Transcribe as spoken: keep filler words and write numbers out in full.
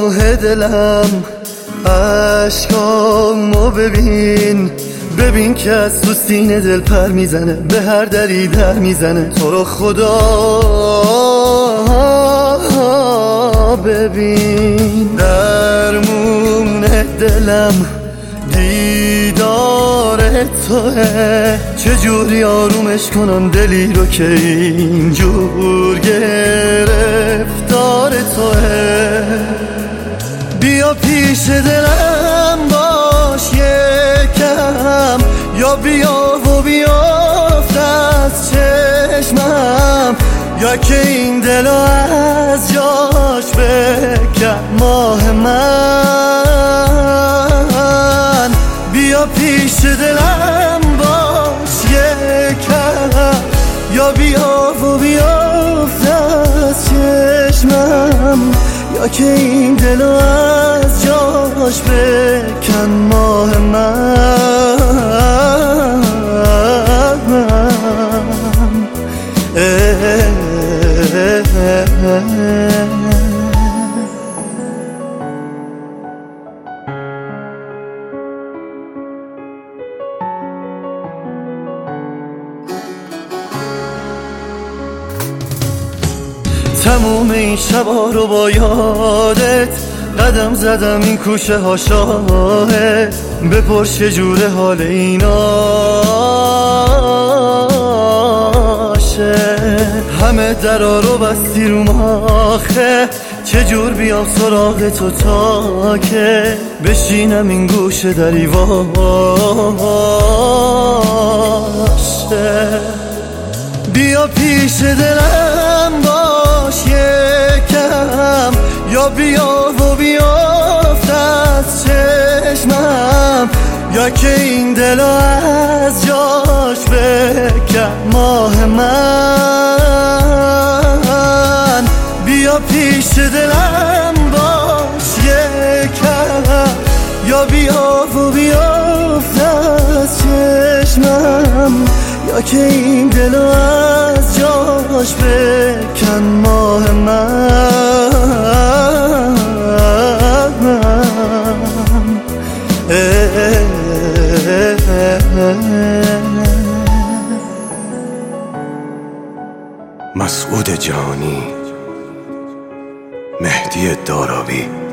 آه دلم عشقامو ببین، ببین که از تو سینه دل پر میزنه، به هر دری در میزنه. تو رو خدا ببین، درمون دلم دیدار توه، چجوری آرومش کنم دلی رو که اینجور گرفتار توه. بیا پیش دلم باش یکم، یا بیا و بیافت از چشمم، یا که این دل از جاش بکن ماه من. بیا پیش دلم باش یکم، یا بیا و بیافت از چشمم، یا که این دل از جاش بکن ماه من. تموم این شبا رو با یادت قدم زدم، این کوچه ها شاهد، بپرس چجوره حال ایناشه. همه درا رو بستی رو آخه، چجور بیام سراغ تو تا که بشینم این گوشه دری واشه. بیا پیش دلم باش یکم، یا بیا و بیافت از چشمم، یا که این دل از جاش بکن ماه من. بیا پیش دلم باش یکم، یا بیا و بیافت از چشمم، یا که این دل از جاش بکن ماه من. مسعود جهانی، مهدی دارابی.